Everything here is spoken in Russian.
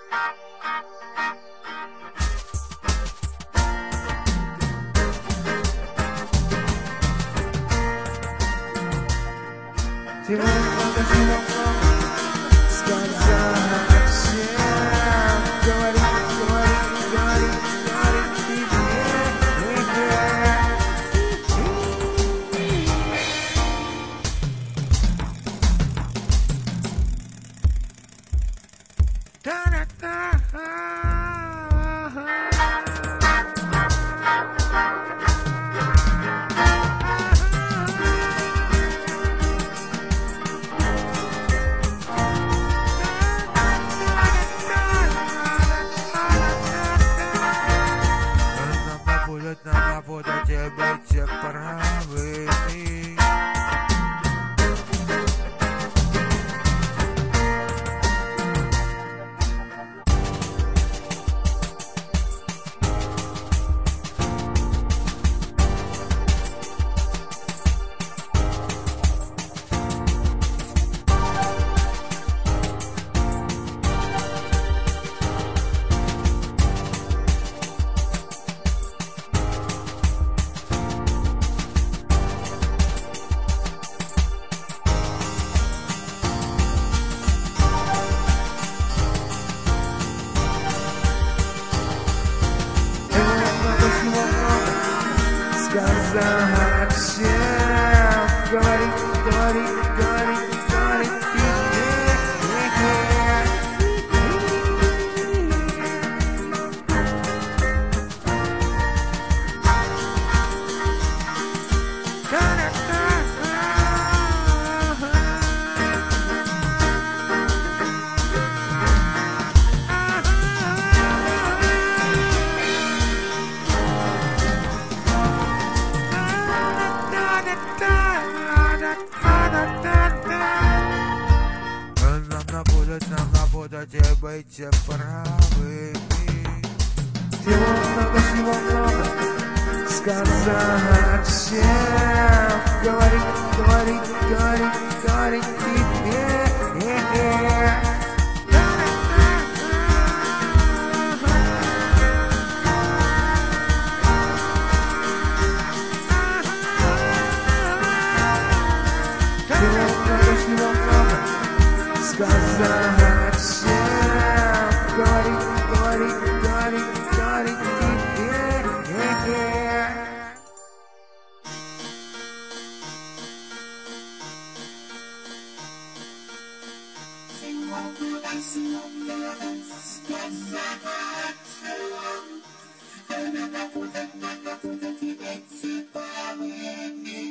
Сегодня много сказать всем. Говори, говори, говори, говори надо будет быть правыми. Сказать всем, говори, говори, говори, говори Нам будете быть правыми. Всего много сказать всем. Говори, говори, говори, говори тебе. Всего много сказать всем. Говори, говори, говори, говори тебе. Надо будет тебе, типа,